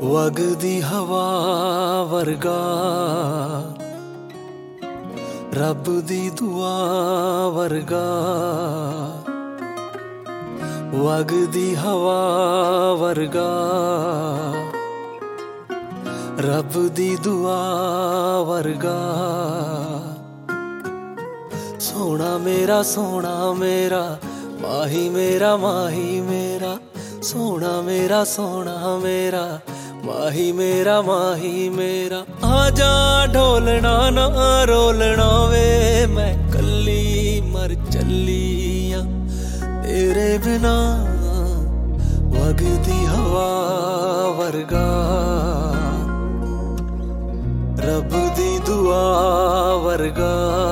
ਵਗਦੀ ਹਵਾ ਵਰਗਾ ਰੱਬ ਦੀ ਦੁਆ ਵਰਗਾ, ਵਗਦੀ ਹਵਾ ਵਰਗਾ ਰੱਬ ਦੀ ਦੁਆ ਵਰਗਾ। ਸੋਹਣਾ ਮੇਰਾ ਸੋਹਣਾ ਮੇਰਾ ਮਾਹੀ ਮੇਰਾ ਮਾਹੀ ਮੇਰਾ, ਸੋਹਣਾ ਮੇਰਾ ਸੋਹਣਾ ਮੇਰਾ ਮਾਹੀ ਮੇਰਾ ਮਾਹੀ ਮੇਰਾ। ਆ ਜਾ ਢੋਲਣਾ ਨਾ ਰੋਲਣਾ ਵੇ, ਮੈਂ ਕੱਲੀ ਮਰ ਚੱਲੀ ਆਂ ਤੇਰੇ ਬਿਨਾ। ਵਗਦੀ ਹਵਾ ਵਰਗਾ ਰੱਬ ਦੀ ਦੁਆ ਵਰਗਾ।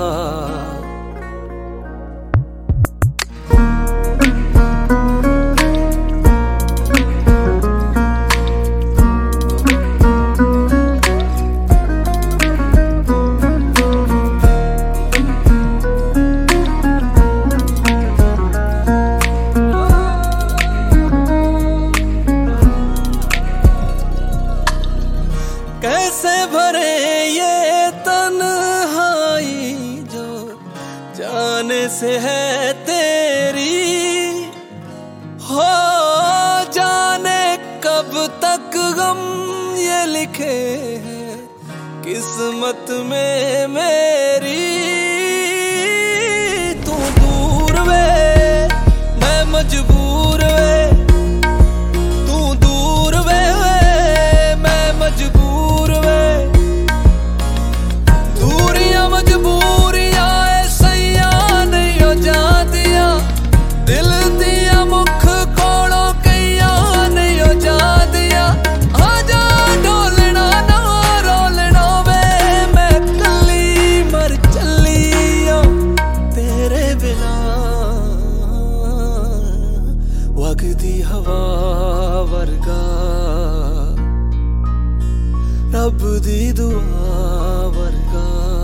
कैसे भरे ये तन्हाई जो जाने से है तेरी, हो जाने कब तक गम ये लिखे हैं किस्मत में मेरी। तू दूर वे मैं मजबूर वे, तू दूर वे मैं मजबूर। मजबूरियां ऐसिया नहीं हो जादियां, दिल दिया मुख कोलों कईया नहीं हो जादियां। आजा ढोलना ना रोलना वे, मैं कली मर चली ਆਂ तेरे बिना। वगदी हवा वर्गा रब दी दुआ वर्गा।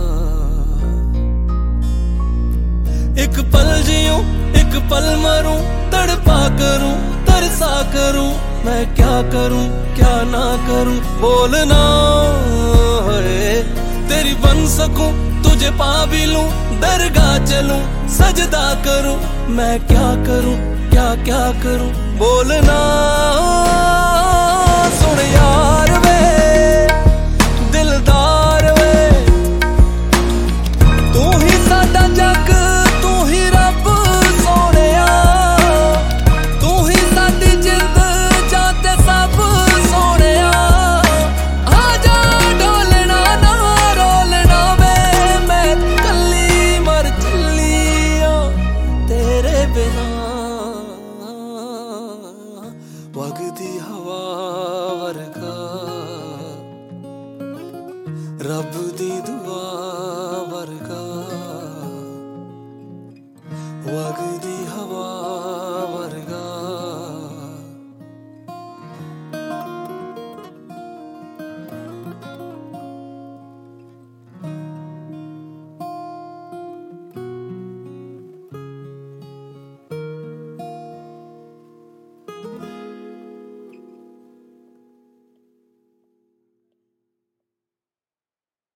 एक पल जीऊं एक पल मरूं, तड़पा करूं तरसा करूं, मैं क्या करूं क्या ना करूं बोलना है। तेरी बन सकूं तुझे पा भी लूं, दरगाह चलूं सजदा करूं, मैं क्या करूं क्या क्या करूं बोलना। सुन यार वे दिलदार वे, तू ही साडा जग बिना। वगदी हवा वर्गा रब दी दुआ वर्गा।